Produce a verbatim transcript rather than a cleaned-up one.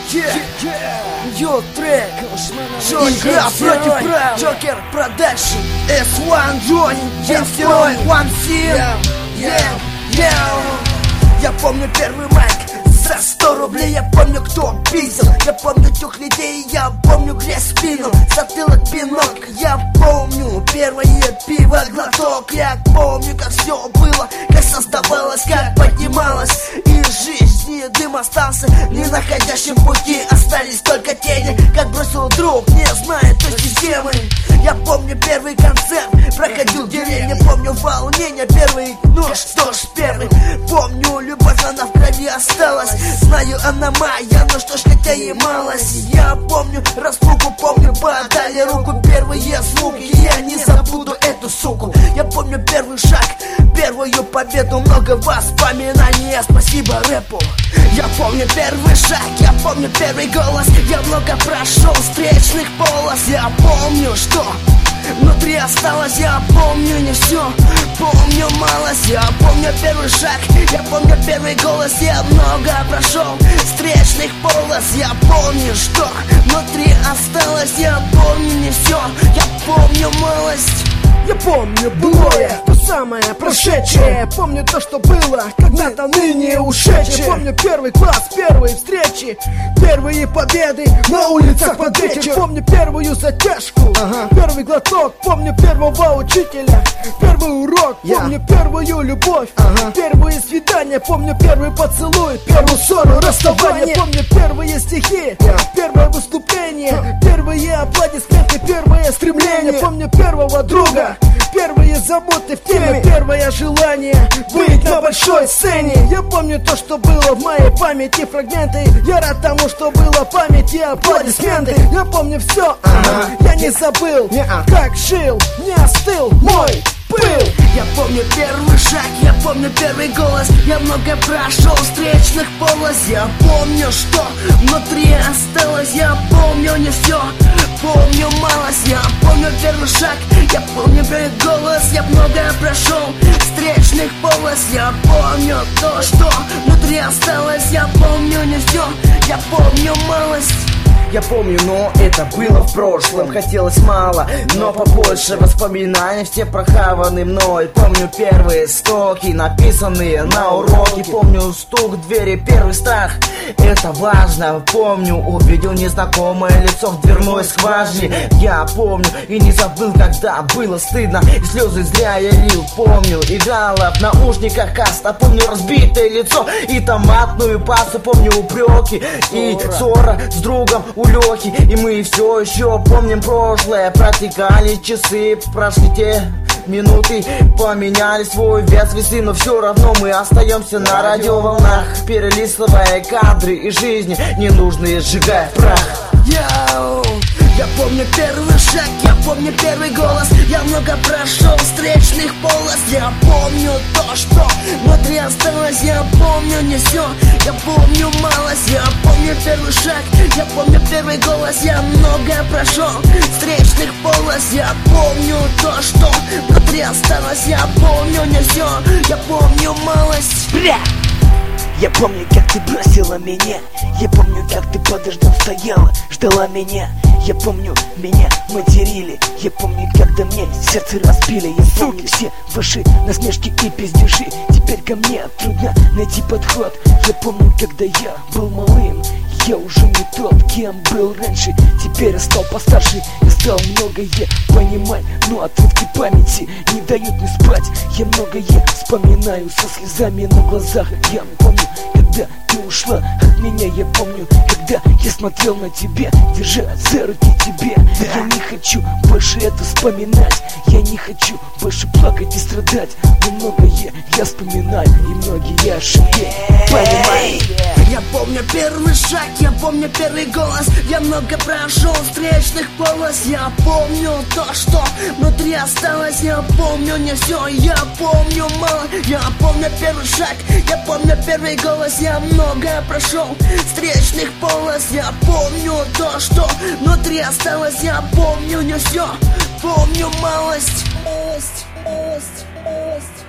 Йо, трек, Джокер против правил, Джокер продакшн, эс один Джонни, Джефферой, One Team. Я помню первый майк за сто рублей, я помню, кто пиздил, я помню тех людей, я помню грязь в спину, затылок пинок, я помню первое пиво, глоток, я помню, как все было, как создавалось, как поднималось, и жизни дым остался, не находящим пути, остались только тени, как бросил друг, не знаю точно где мы. Я помню первый концерт, проходил в деревне, помню волнение, первый нож, дождь первый, помню любовь, она в крови осталась. Знаю, она моя, но что ж, хотя и малость. Я помню распугу, помню, подали руку, первые звуки, я не забуду эту суку. Я помню первый шаг, первую победу, много воспоминаний, спасибо рэпу. Я помню первый шаг, я помню первый голос, я много прошел встречных полос. Я помню, что внутри осталось, я помню не все, помню малость. Я помню первый шаг, я помню первый голос, я много прошел встречных полос. Я помню, что внутри осталось, я помню не все, я помню малость. Я помню былое, то самое прошедшее. Помню то, что было когда-то ныне ушедшее. Помню первый класс, первые встречи, первые победы на улицах под вечер. Помню первую затяжку, ага. Первый глоток. Помню первого учителя, первый урок. Помню yeah. первую любовь, ага. первые свидания. Помню первый поцелуй, первую ссору, расставание. Помню первые стихи, yeah. первое выступление, yeah. первые аплодисменты, первое стремление. Помню первого друга, первые заботы в теме, первое желание быть на большой сцене. Я помню то, что было в моей памяти, фрагменты. Я рад тому, что было в памяти, аплодисменты. Я помню все, ага. я не забыл, как жил, не остыл мой пыл. Я помню первый шаг, я помню первый голос, я много прошел встречных полос. Я помню, что внутри осталось, я помню не все, помню малость. Я помню первый шаг, я помню первый голос, я много прошел встречных полос. Я помню то, что внутри осталось, я помню не все, я помню малость. Я помню, но это было в прошлом. Хотелось мало, но побольше воспоминаний, все прохаваны мной. Помню первые строки, написанные на уроке. Помню стук в двери, первый страх, это важно. Помню, увидел незнакомое лицо в дверной скважине. Я помню и не забыл, когда было стыдно, и слезы зря я лил. Помню, играла в наушниках каста. Помню разбитое лицо и томатную пасту. Помню упреки и ссора с другом у Лехи. И мы все еще помним прошлое. Протекали часы, прошли те минуты, поменяли свой вес весы, но все равно мы остаемся на радиоволнах, перелистывая кадры и жизни ненужные, сжигая в прах. Йоу! Я помню первый шаг, я помню первый голос, я много прошел встречных полос. Я помню то, что внутри осталось, я помню не все, я помню малость. Я помню первый шаг, я помню первый голос, я много прошел встречных полос. Я помню то, что внутри осталось, я помню не все, я помню малость. Бля! Я помню, как ты бросила меня, я помню, как ты под дождем стояла, ждала меня. Я помню, меня материли, я помню, когда мне сердце разбили. Я помню все ваши насмешки и пиздежи, теперь ко мне трудно найти подход. Я помню, когда я был малым, я уже не тот, кем был раньше. Теперь я стал постарше, я стал многое понимать, но отрывки памяти не дают мне спать. Я многое вспоминаю со слезами на глазах. Я помню, когда ты ушла от меня. Я помню, когда я смотрел на тебя, держа за руки тебе. Я не хочу больше это вспоминать, я не хочу больше плакать и страдать. Но многое я вспоминаю и многие ошибки понимаю. Я помню первый шаг, я помню первый голос, я много прошел встречных полос. Я помню то, что внутри осталось, я помню не все, я помню мало. Я помню первый шаг, я помню первый голос, я много прошел встречных полос. Я помню то, что внутри осталось, я помню не все, помню малость. Малость, малость, малость.